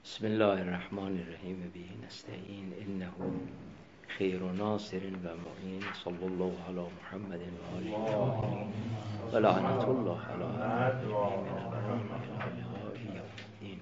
بسم الله الرحمن الرحیم به نستعین انه خیر ناصر و معین صلی الله علی محمد و آله الطاهرین و لعنت الله علی اعدائهم من الان الی لقاء یوم الدین.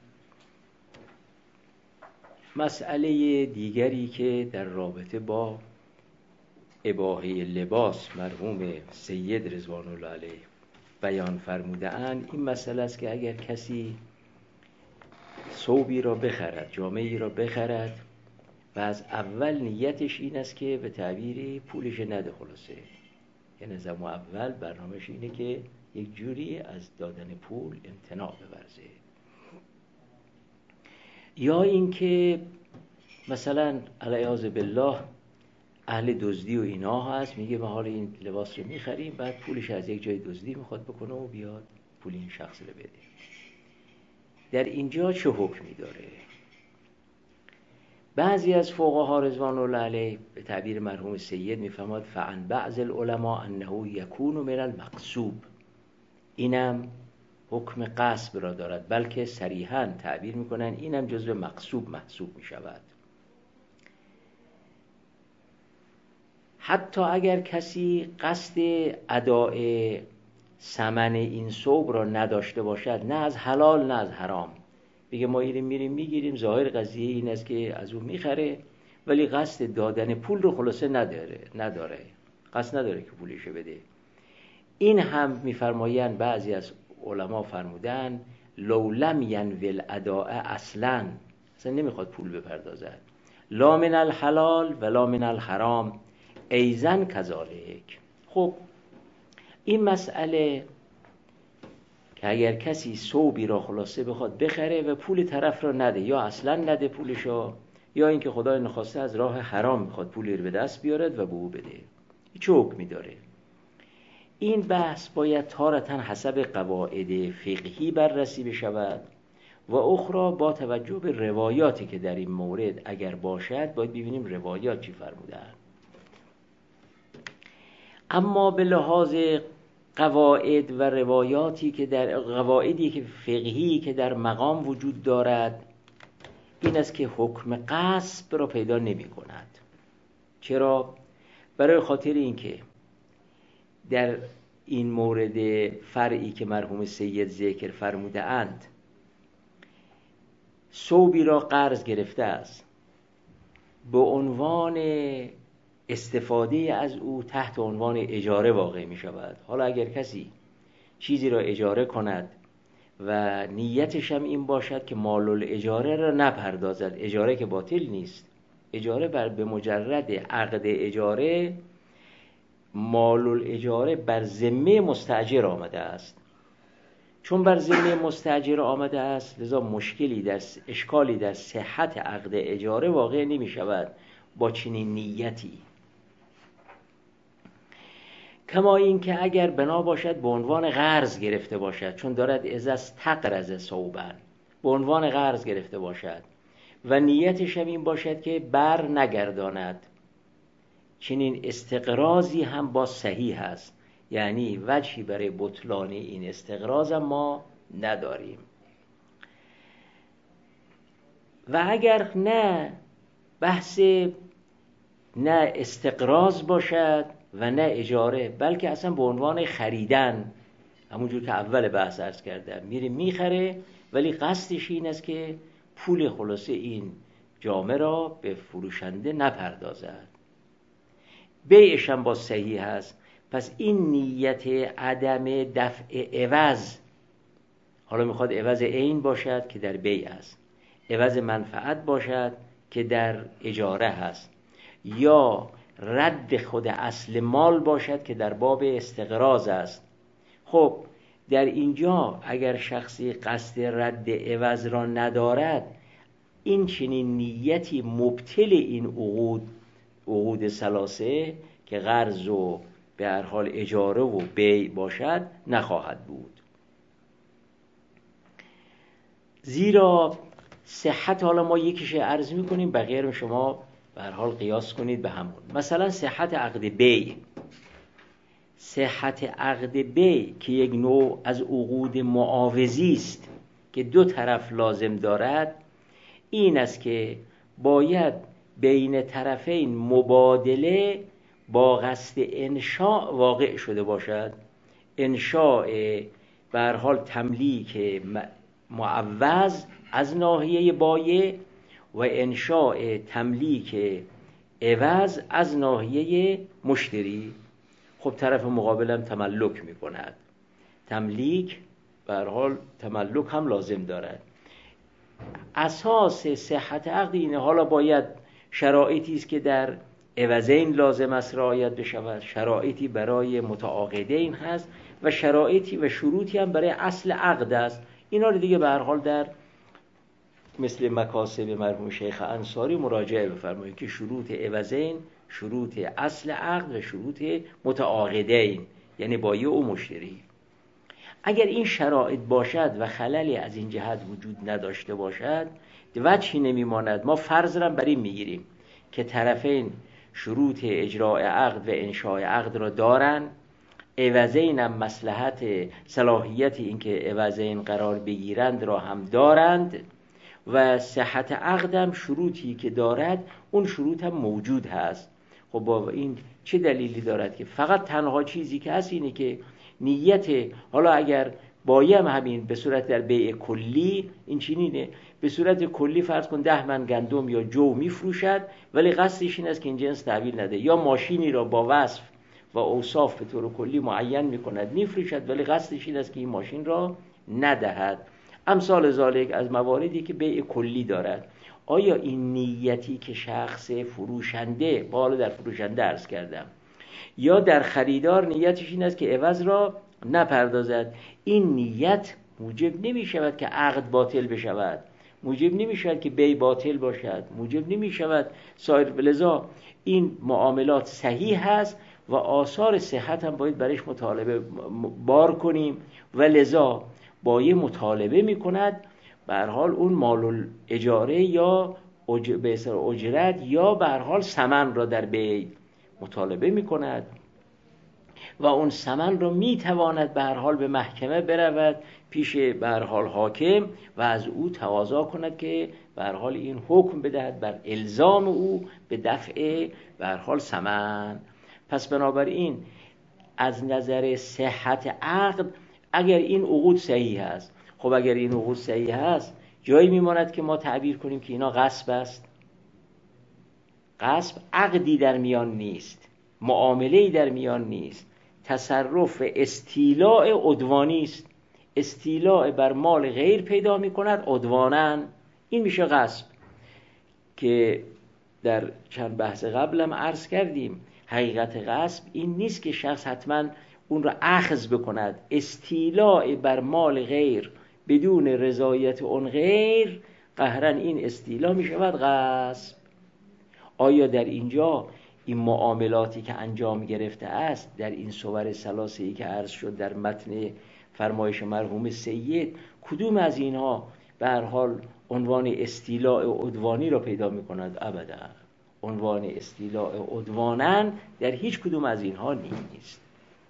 مسئله دیگری که در رابطه با اباحه لباس مرحوم سید رضوان الله علیه بیان فرموده اند این مسئله است که اگر کسی ثوبی را بخرد، جامه‌ای را بخرد و از اول نیتش این است که به تعبیری پولش نده، خلاصه یعنی از اول برنامهش اینه که یک جوری از دادن پول امتناع بورزه، یا اینکه مثلا علیاذ بالله اهل دزدی و اینا هست، میگه ما حالا این لباس رو میخریم بعد پولش از یک جای دزدی میخواد بکنه و بیاد پول این شخص رو بده. در اینجا چه حکمی داره؟ بعضی از فقها رضوان الله علیه به تعبیر مرحوم سید میفرماد فعن بعض العلماء انه یکون من المقصوب، اینم حکم غصب را دارد، بلکه صریحاً تعبیر میکنن اینم جزو مقصوب محسوب میشود. حتی اگر کسی قصد اداء ثمن این ثوب را نداشته باشد، نه از حلال نه از حرام، بگه ما میریم میگیریم، ظاهر قضیه این است که از اون میخره ولی قصد دادن پول رو خلاصه نداره، قصد نداره که پولشو بده، این هم میفرمایند بعضی از علما فرمودن لو لم ینوی الاداء اصلا نمیخواد پول بپردازد، لا من الحلال ولا من الحرام ایزن کذالک. خب این مسئله که اگر کسی ثوبی را خلاصه بخواد بخره و پول طرف را نده، یا اصلا نده پولشو، یا اینکه خدای نخواسته از راه حرام میخواد پولی رو به دست بیارد و به او بده، چه حکمی داره؟ این بحث باید تارةً حسب قواعد فقهی بررسی بشود و اخرى با توجه به روایاتی که در این مورد اگر باشد باید ببینیم روایات چی فرمودن. اما به لحاظ قواعد و روایاتی که در قواعدی که فقهی که در مقام وجود دارد این است که حکم غصب را پیدا نمی کند. چرا؟ برای خاطر اینکه در این مورد فرعی که مرحوم سید ذکر فرموده اند ثوبی را قرض گرفته است به عنوان استفاده از او تحت عنوان اجاره واقع می شود. حالا اگر کسی چیزی را اجاره کند و نیتش هم این باشد که مال الاجاره را نپردازد، اجاره که باطل نیست، اجاره به مجرد عقد اجاره مال الاجاره بر ذمه مستاجر آمده است، چون بر ذمه مستاجر آمده است لذا اشکالی در صحت عقد اجاره واقع نمی شود با چنین نیتی. کما این که اگر بنا باشد به عنوان قرض گرفته باشد، چون دارد از تقرض ثوبا به عنوان قرض گرفته باشد و نیتش هم این باشد که بر نگرداند، چنین استقراضی هم با صحیح است، یعنی وجهی برای بطلان این استقراض ما نداریم. و اگر نه بحث نه استقراض باشد و نه اجاره، بلکه اصلا به عنوان خریدن، همونجور که اول بحث عرض کردم میره میخره ولی قصدش این است که پول خلاصه این جامه را به فروشنده نپردازد، بیعش هم با صحیح هست، پس این نیت عدم دفع عوض، حالا میخواد عوض عین باشد که در بیع است، عوض منفعت باشد که در اجاره هست، یا رد خود اصل مال باشد که در باب استقراض است. خب در اینجا اگر شخصی قصد رد عوض را ندارد، این چنین نیتی مبطل این عقود ثلاثه که قرض و به هر حال اجاره و بیع باشد نخواهد بود، زیرا صحت، حالا ما یکیش عرض میکنیم بقیه رو شما به هر حال قیاس کنید به همون. مثلا صحت عقد بیع، صحت عقد بیع که یک نوع از عقود معاوضی است که دو طرف لازم دارد، این است که باید بین طرفین مبادله با قصد انشاء واقع شده باشد. انشاء به هر حال تملیک معوض از ناحیه بایع و انشاء تملیک عوض از ناحیه مشتری. خب طرف مقابلم تملک میکند، تملیک به هر حال تملک هم لازم دارد. اساس صحت عقد اینه. حالا باید شرایطی است که در عوضین لازم است رعایت بشود، شرایطی برای متعاقدین هست و شرایطی و شروطی هم برای اصل عقد است. اینا رو دیگه به هر حال در مثل مکاسب مرحوم شیخ انصاری مراجعه بفرمایید که شروط عوضین، شروط اصل عقد و شروط متعاقدین یعنی بایع و مشتری. اگر این شرایط باشد و خللی از این جهت وجود نداشته باشد وجهی نمیماند. ما فرض را بر این میگیریم که طرفین شروط اجراء عقد و انشاء عقد را دارند، عوضین هم مصلحت صلاحیت این که عوضین قرار بگیرند را هم دارند و صحت عقد هم شروطی که دارد اون شروط هم موجود هست. خب با این چه دلیلی دارد که فقط تنها چیزی که هست اینه که نیت، حالا اگر بایم همین به صورت در بیع کلی این چنینه، به صورت کلی فرض کن 10 من گندم یا جو میفروشد ولی قصدش این است که این جنس تحویل نده، یا ماشینی را با وصف و اوصاف به طور کلی معین میکند میفروشد ولی قصدش این است که این ماشین را ندهد. امثال ذالک از مواردی که بیع کلی دارد. آیا این نیتی که شخص فروشنده، بالا در فروشنده عرض کردم، یا در خریدار نیتش این است که عوض را نپردازد، این نیت موجب نمی شود که عقد باطل بشود، موجب نمی شود که بیع باطل باشد، موجب نمی شود سایر. لذا این معاملات صحیح هست و آثار صحت هم باید برش مطالبه بار کنیم و لذا بایع مطالبه می کند به هر حال اون مال اجاره یا به اصطلاح اجرت یا به هر حال ثمن را در بیع مطالبه می کند و اون ثمن را می تواند به هر حال به محکمه برود پیش به هر حال حاکم و از او تقاضا کند که به هر حال این حکم بدهد بر الزام او به دفع به هر حال ثمن. پس بنابراین از نظر صحت عقد اگر این عقود صحیح است، خب اگر این عقود صحیح است جایی میماند که ما تعبیر کنیم که اینا غصب است؟ غصب عقدی در میان نیست، معامله‌ای در میان نیست، تصرف استیلاء عدوانی است، استیلاء بر مال غیر پیدا میکند عدواناً، این میشه غصب. که در چند بحث قبلم عرض کردیم حقیقت غصب این نیست که شخص حتما اون را اخذ بکند، استیلاء بر مال غیر بدون رضایت اون غیر قهراً این استیلا می شود غصب. آیا در اینجا این معاملاتی که انجام گرفته است در این صور ثلاثه‌ای که عرض شد در متن فرمایش مرحوم سید، کدوم از اینها به هر حال عنوان استیلاء عدوانی را پیدا می کند؟ ابدا، عنوان استیلاء عدواناً در هیچ کدوم از اینها نیست.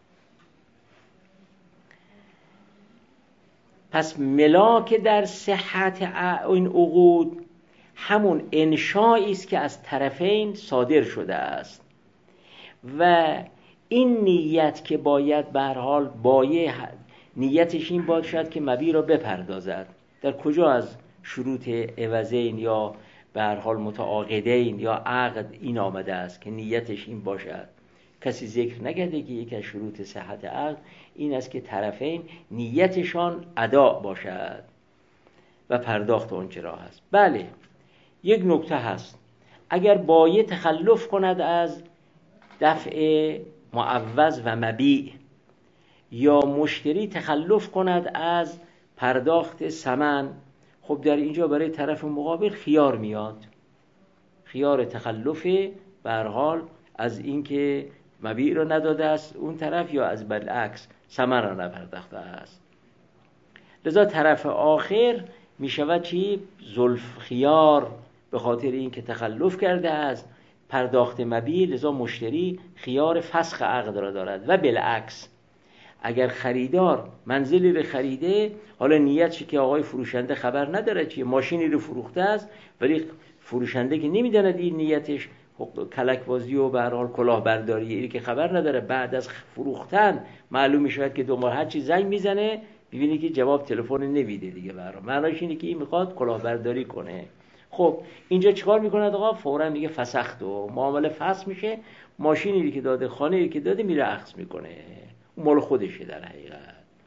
پس ملاک در صحت این عقود همون انشایی است که از طرفین صادر شده است و این نیت که باید به هر حال بایع نیتش این باشد که مبیع را بپردازد. در کجا از شروط عوضین یا به هر حال متعاقدین یا عقد این آمده است که نیتش این باشد؟ کسی ذکر نکرده که یک از شروط صحت عقد این است که طرفین نیتشان ادا باشد و پرداخت آنچه را هست. بله، یک نکته هست، اگر بایع تخلف کند از دفع معوض و مبیع یا مشتری تخلف کند از پرداخت ثمن، خب در اینجا برای طرف مقابل خیار میاد، خیار تخلف به هر حال از اینکه مبیع را نداده است اون طرف یا از بالعکس ثمن را نپرداخته است. لذا طرف آخر می شود چی؟ زلف خیار، به خاطر اینکه تخلف کرده است پرداخت مبیع، لذا مشتری خیار فسخ عقد را دارد و بالعکس اگر خریدار منزلی رو خریده، حالا نیتش که آقای فروشنده خبر نداره چیه، ماشینی رو فروخته است، ولی فروشنده که نمیداند این نیتش کلک بازی و به هر حال کلاهبرداری، اینی که خبر نداره، بعد از فروختن معلوم میشه که دوباره هر چی زنگ میزنه ببینی که جواب تلفن نمیده دیگه، برام معناش اینه که این میخواد کلاهبرداری کنه. خب اینجا چیکار میکنه آقا؟ فورا میگه فسخت و معامله فسخ میشه، ماشینی که داده، خانه‌ای که داده میره اخذ میکنه، مال خودشه در حقیقت.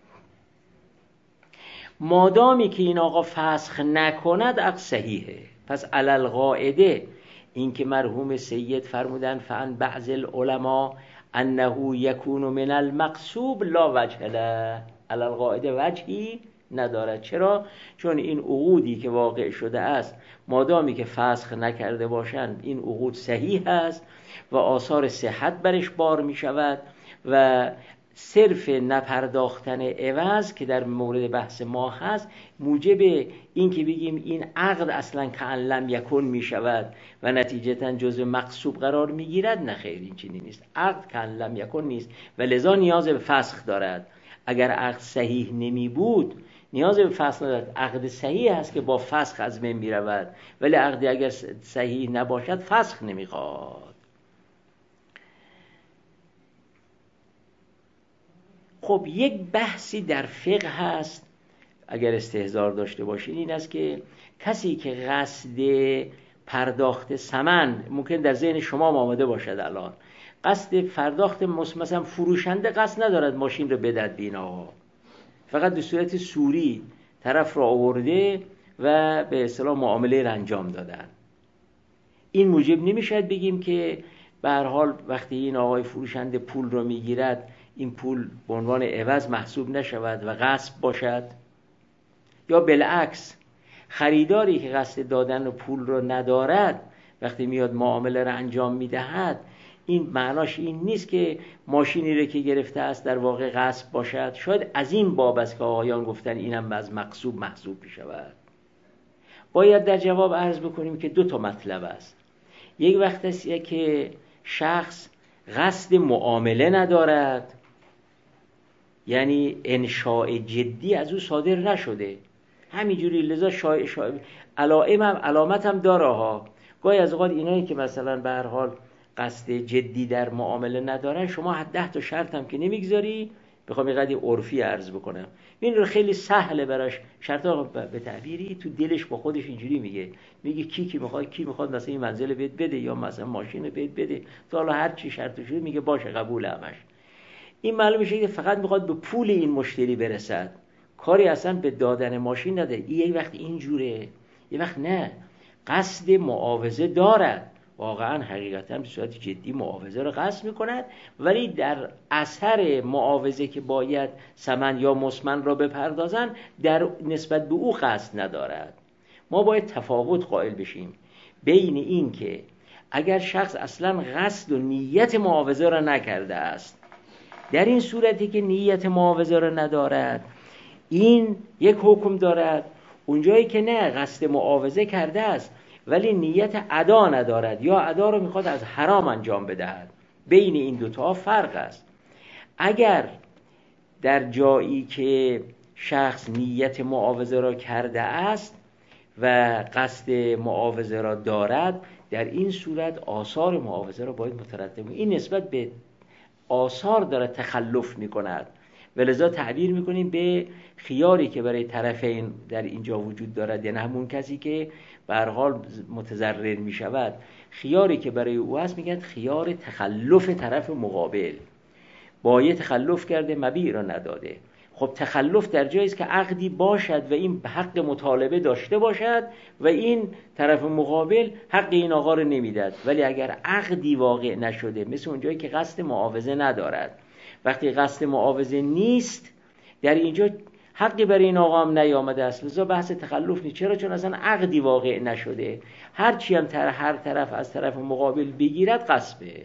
مادامی که این آقا فسخ نکند عقد صحیحه. پس علل قاعده این که مرحوم سید فرمودن فعن بعض العلماء انه یکون من المقصوب لا وجه له، علل قاعده وجهی ندارد. چرا؟ چون این عقودی که واقع شده است مادامی که فسخ نکرده باشند این عقود صحیح است و آثار صحت برش بار می شود و صرف نپرداختن عوض که در مورد بحث ما هست موجب این که بگیم این عقد اصلا کأن لم یکن می شود و نتیجتاً جزء مقصوب قرار می گیرد. نه خیر، این چنین نیست. عقد کأن لم یکن نیست و لذا نیاز به فسخ دارد. اگر عقد صحیح نمی بود نیاز به فسخ ندارد. عقد صحیح هست که با فسخ از بین می رود، ولی عقدی اگر صحیح نباشد فسخ نمی خواهد. خب یک بحثی در فقه هست اگر استحضار داشته باشین، این است که کسی که قصد پرداخت ثمن ممکن در ذهن شما آمده باشد الان، قصد پرداخت مثلا فروشنده قصد ندارد ماشین رو بدهد به این آقا، فقط به صورت سوری طرف را آورده و به اصطلاح معامله را انجام دادن. این موجب نمیشد بگیم که به هر حال وقتی این آقای فروشنده پول رو میگیرد این پول به عنوان عوض محسوب نشود و غصب باشد، یا بالعکس خریداری که قصد دادن پول رو ندارد وقتی میاد معامله رو انجام میدهد این معناش این نیست که ماشینی رو که گرفته است در واقع غصب باشد. شاید از این باب است که آقایان گفتن اینم از مغصوب محسوب میشود. باید در جواب عرض بکنیم که دو تا مطلب است. یک وقت است که شخص قصد معامله ندارد، یعنی انشاء جدی از او صادر نشده، همینجوری لذا علامت هم داره ها. گاهی از اوقات اینایی که مثلا به هر حال قصد جدی در معامله ندارن، شما 10 تا شرط هم که نمیگذاری، بخوام یه قدری عرفی عرض بکنم، این رو خیلی سهله براش شرطا به تعبیری تو دلش با خودش اینجوری میگه کی میخواد مثلا این منزل بهت بده یا مثلا ماشین بهت بده، تا حالا هر چی شرط شده میگه باشه قبول همش. این معلوم میشه که فقط میخواد به پول این مشتری برسد، کاری اصلا به دادن ماشین نداره. یک وقت اینجوره، یک وقت نه، قصد معاوضه دارد، واقعا حقیقتا به صورت جدی معاوضه رو قصد میکند، ولی در اثر معاوضه که باید ثمن یا مسمن را بپردازن در نسبت به او قصد ندارد. ما باید تفاوت قائل بشیم بین این که اگر شخص اصلا قصد و نیت معاوضه را نکرده است، در این صورتی که نیت معاوضه را ندارد این یک حکم دارد، اونجایی که نه قصد معاوضه کرده است ولی نیت ادا ندارد یا ادا رو میخواد از حرام انجام بدهد، بین این دوتا فرق است. اگر در جایی که شخص نیت معاوضه را کرده است و قصد معاوضه را دارد، در این صورت آثار معاوضه را باید مترتب. این نسبت به آثار داره تخلف میکند و لذا تعبیر میکنیم به خیاری که برای طرفین در اینجا وجود دارد، یعنی همون کسی که به هر حال متضرر میشود، خیاری که برای او هست میگن خیار تخلف طرف مقابل، بایه تخلف کرده مبیع را نداده. خب تخلف در جایی است که عقدی باشد و این حق مطالبه داشته باشد و این طرف مقابل حق این آقا رو نمیداد، ولی اگر عقدی واقع نشده، مثل اونجایی که قصد معاوضه ندارد، وقتی قصد معاوضه نیست در اینجا حقی برای این آقا هم نیامده است، لذا بحث تخلف نیست. چرا؟ چون اصلا عقدی واقع نشده، هر چی هم هر طرف از طرف مقابل بگیرد غصبه.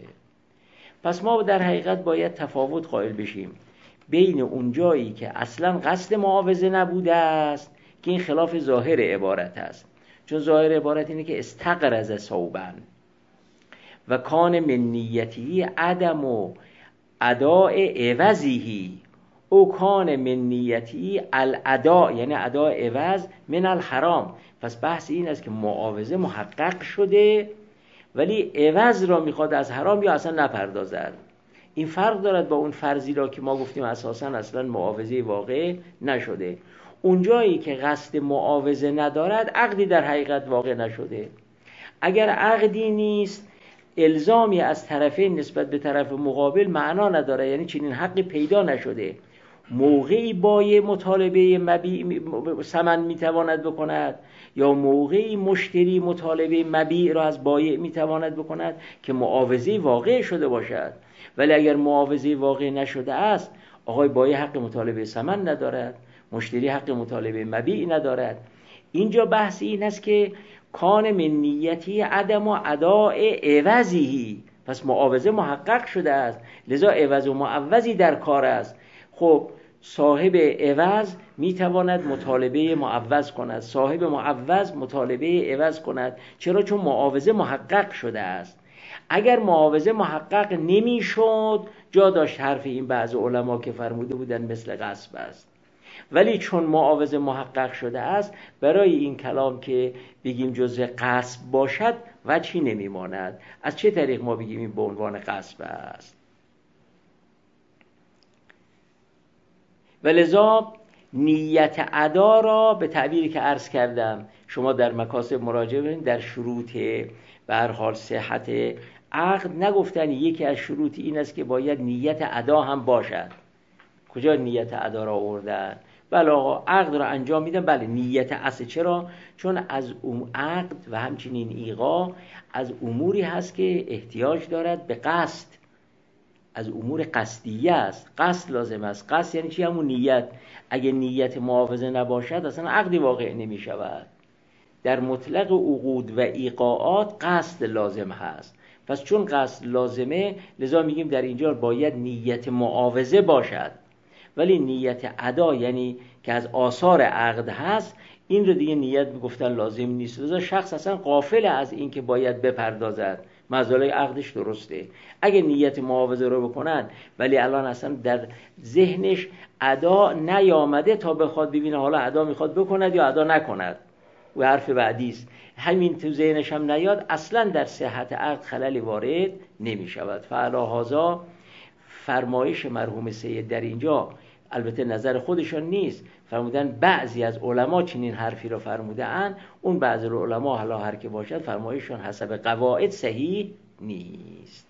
پس ما در حقیقت باید تفاوت قائل بشیم بین اون جایی که اصلا قصد معاوضه نبوده است که این خلاف ظاهر عبارت است، چون ظاهر عبارت اینه که استقرض ثوبا و کان من نیته عدم و اداء عوضه او کان من نیتی الادا، یعنی ادا عوض من الحرام. پس بحث این است که معاوضه محقق شده ولی عوض را میخواد از حرام یا اصلا نپردازد. این فرق دارد با اون فرضی را که ما گفتیم اساسا اصلا معاوضه واقع نشده. اونجایی که قصد معاوضه ندارد عقدی در حقیقت واقع نشده. اگر عقدی نیست الزامی از طرفین نسبت به طرف مقابل معنا نداره، یعنی چنین حقی پیدا نشده. موقعی بایع مطالبه مبیع ثمن میتواند بکند یا موقعی مشتری مطالبه مبیع را از بایع میتواند بکند که معاوضه واقع شده باشد. ولی اگر معاوضه واقع نشده است، آقای بایع حق مطالبه ثمن ندارد، مشتری حق مطالبه مبیع ندارد. اینجا بحث این است که کان من نیتی عدم و اداء عوضی، پس معاوضه محقق شده است، لذا عوض و معوضی در کار است. خب صاحب عوض میتواند مطالبه معوض کند، صاحب معوض مطالبه عوض کند. چرا؟ چون معاوضه محقق شده است. اگر معاوضه محقق نمیشد جا داشت حرف این بعض علما که فرموده بودن مثل غصب است. ولی چون معاوضه محقق شده است، برای این کلام که بگیم جزء غصب باشد وجهی نمیماند. از چه طریق ما بگیم این به عنوان غصب است؟ ولذا نیت ادا را به تعبیری که عرض کردم شما در مکاسب مراجعه ببینید، در شروط به هر حال صحت عقد نگفتن یکی از شروط این است که باید نیت ادا هم باشد. کجا نیت ادا را آوردن؟ بله آقا عقد را انجام میدن، بله نیت اصل. چرا؟ چون از عقد و همچنین ایقاع از اموری هست که احتیاج دارد به قصد، از امور قصدیه است. قصد لازم است. قصد یعنی چی؟ همون نیت. اگه نیت معاوضه نباشد اصلا عقدی واقع نمی شود. در مطلق عقود و ایقاعات قصد لازم هست. پس چون قصد لازمه لذا میگیم در اینجا باید نیت معاوضه باشد. ولی نیت ادا یعنی که از آثار عقد هست، این رو دیگه نیت میگفتن لازم نیست. لذا شخص اصلا غافل از این که باید بپردازد، مزالای عقدش درسته. اگه نیت معاوضه رو بکنن ولی الان اصلا در ذهنش ادا نیامده تا بخواد ببینه حالا ادا میخواد بکند یا ادا نکند، و حرف بعدی است، همین تو ذهنش هم نیاد، اصلا در صحت عقد خللی وارد نمیشود. فعلا هذا فرمایش مرحوم سید در اینجا البته نظر خودشان نیست، فرمودن بعضی از علما چنین حرفی رو فرموده اند. اون بعضی از علما حالا هر که باشد فرمایششان حسب قواعد صحیح نیست.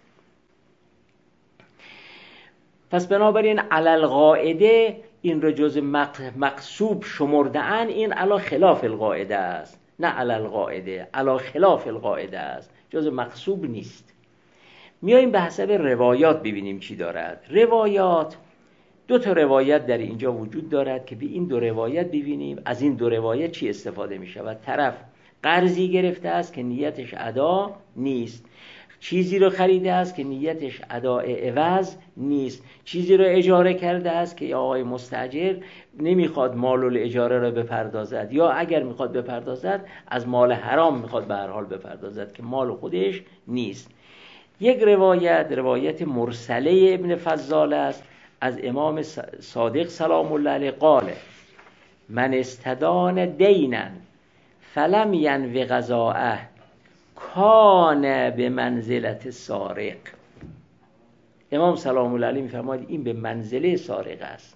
پس بنابراین علل قاعده این رو جز مقصوب شمرده اند. این علا خلاف القاعده است، نه علل قاعده، علا خلاف القاعده است، جز مقصوب نیست. میاییم به حسب روایات ببینیم چی دارد. روایات، دو تا روایت در اینجا وجود دارد که به این دو روایت ببینیم از این دو روایت چی استفاده می شود. طرف قرضی گرفته است که نیتش ادا نیست، چیزی رو خریده است که نیتش اداء عوض نیست، چیزی رو اجاره کرده است که آقای مستاجر نمیخواد مال الاجاره رو بپردازد، یا اگر میخواد بپردازد از مال حرام میخواد به هر حال بپردازد که مال خودش نیست. یک روایت مرسله ابن فضال است از امام صادق سلام الله علیه قال من استدان دینا فلم ینو قضاءه کان به منزلت سارق. امام سلام الله علیه میفرماید این به منزله سارق است.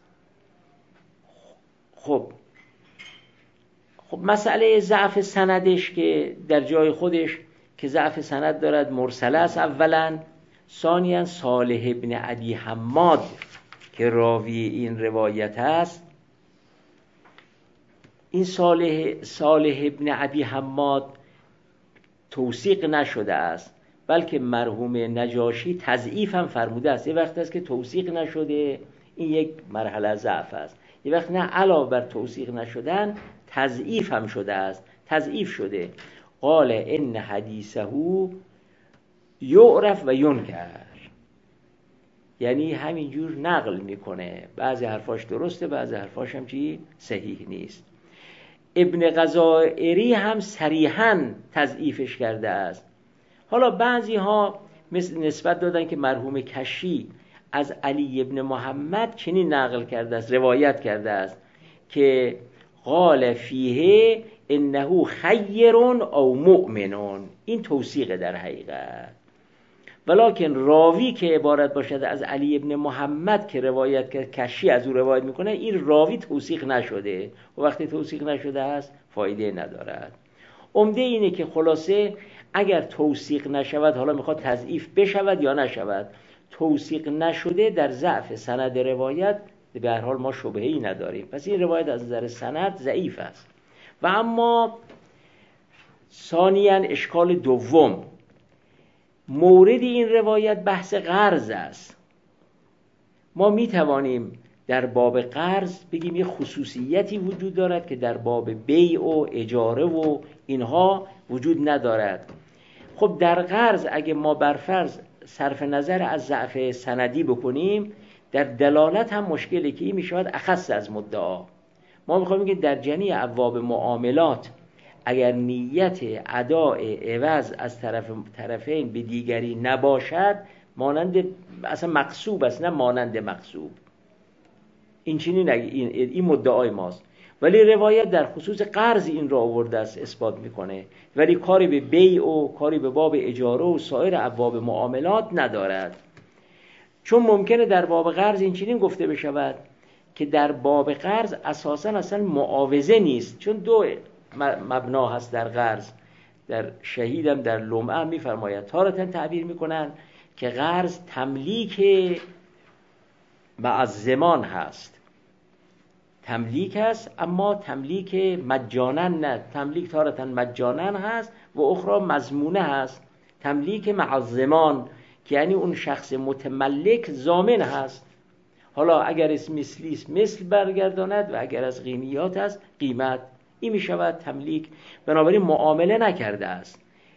خب مسئله ضعف سندش که در جای خودش که ضعف سند دارد مرسله است اولا، ثانیاً صالح ابن ابی حماد که راوی این روایت است، این صالح ابن ابی حماد توثیق نشده است، بلکه مرحوم نجاشی تضعیف هم فرموده است. یه وقت است که توثیق نشده، این یک مرحله ضعف است. یه وقت نه، علاوه بر توثیق نشدن تضعیف هم شده است، تضعیف شده. قال ان حدیثه یعرف و ینکر، یعنی همینجور نقل میکنه، بعضی حرفاش درسته بعضی حرفاش هم چی صحیح نیست. ابن غزائری هم صریحاً تضعیفش کرده است. حالا بعضی ها نسبت دادن که مرحوم کشی از علی ابن محمد چنین نقل کرده است، روایت کرده است که قال فیه انه خیر او مؤمن. این توثیق در حقیقت، ولکن راوی که عبارت باشد از علی ابن محمد که روایت کرد، کشی از او روایت میکنه، این راوی توثیق نشده و وقتی توثیق نشده است فایده ندارد. عمده اینه که خلاصه اگر توثیق نشود، حالا میخواد تضعیف بشود یا نشود، توثیق نشده در ضعف سند روایت به هر حال ما شبهه‌ای نداریم، پس این روایت از نظر سند ضعیف است. و اما ثانیاً اشکال دوم، مورد این روایت بحث قرض است. ما می توانیم در باب قرض بگیم یه خصوصیتی وجود دارد که در باب بیع و اجاره و اینها وجود ندارد. خب در قرض اگه ما برفرض صرف نظر از ضعف سندی بکنیم، در دلالت هم مشکلی که این می شود اخص از مدعا. ما می خواهیم که در جمیع ابواب معاملات اگر نیت اداء عوض از طرفین به دیگری نباشد، مانند اصلا مقصوب است، نه مانند مقصوب. این مدعای ماست. ولی روایت در خصوص قرض این را آورده است، اثبات میکنه، ولی کاری به بیع و کاری به باب اجاره و سایر ابواب معاملات ندارد. چون ممکنه در باب قرض این چنین گفته بشود که در باب قرض اساساً اصلا معاوضه نیست، چون دو مبنا هست در قرض. در شهیدم در لمعه میفرماید، تارتاً تعبیر میکنن که قرض تملیک مع زمان هست، تملیک هست اما تملیک مجانا نه، تملیک تارتاً مجانا هست و اخرى مضمونه هست. تملیک مع زمان که یعنی اون شخص متملک ضامن هست، حالا اگر از مثلی است مثل برگرداند و اگر از قیمیات است قیمت، این می شود تملیک. بنابراین معامله نکرده است،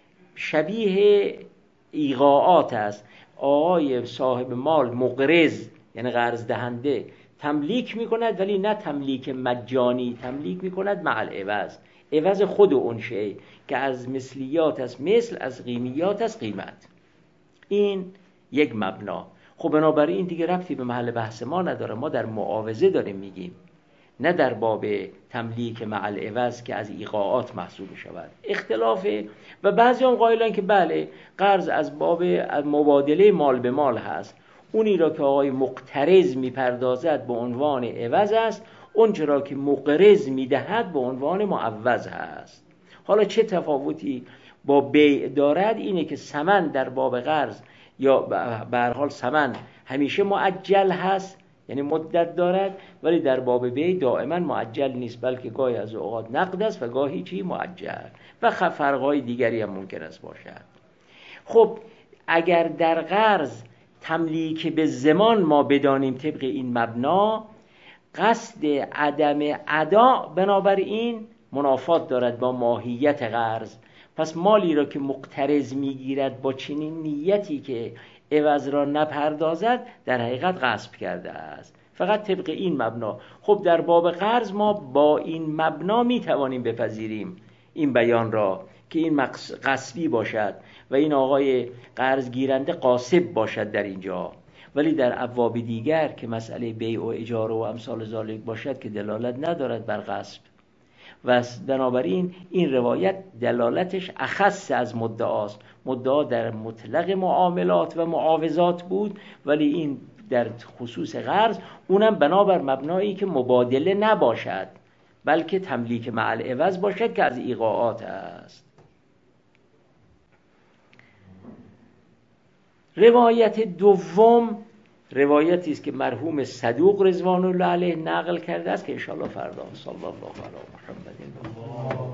شبیه ایقاعات است. آقای صاحب مال مقرض یعنی قرض دهنده تملیک می کند، ولی نه تملیک مجانی، تملیک می کند مع العوض، عوض خود اون شی که از مثلیات است مثل، از قیمیات است قیمت. این یک مبنا. خب بنابراین این دیگه ربطی به محل بحث ما نداره، ما در معاوضه داریم میگیم، نه در باب تملیک مع العوض که از ایقاعات محسوب شود. اختلافه. و بعضی هم قائلن که بله قرض از باب مبادله مال به مال هست، اونی را که آقای مقترض میپردازد به عنوان عوض است، اون چرا که مقرض میدهد به عنوان معوض هست. حالا چه تفاوتی با بیع دارد؟ اینه که ثمن در باب قرض یا به هر حال ثمن همیشه معجل هست، یعنی مدت دارد، ولی در باب بیع دائما معجل نیست، بلکه گاهی از اوقات نقد است و گاهی چی معجل، و فرق‌های دیگری هم ممکن است باشد. خب اگر در قرض تملیک به زمان ما بدانیم طبق این مبنا، قصد عدم ادا بنابراین منافات دارد با ماهیت قرض. پس مالی را که مقترض میگیرد با چنین نیتی که عوض را نپردازد، در حقیقت غصب کرده است، فقط طبق این مبنا. خب در باب قرض ما با این مبنا میتوانیم بپذیریم این بیان را که این غصبی باشد و این آقای قرض گیرنده غاصب باشد در اینجا، ولی در ابواب دیگر که مسئله بیع و اجاره و امثال ذالک باشد که دلالت ندارد بر غصب. و بنابراین این روایت دلالتش اخص از مدعاست. مدعا در مطلق معاملات و معاوضات بود، ولی این در خصوص قرض، اونم بنابر مبنایی که مبادله نباشد بلکه تملیک مع العوض باشد که از ایقاعات است. روایت دوم روایتی است که مرحوم صدوق رضوان الله علیه نقل کرده است که ان شاء الله فردا. صلی الله علی محمد.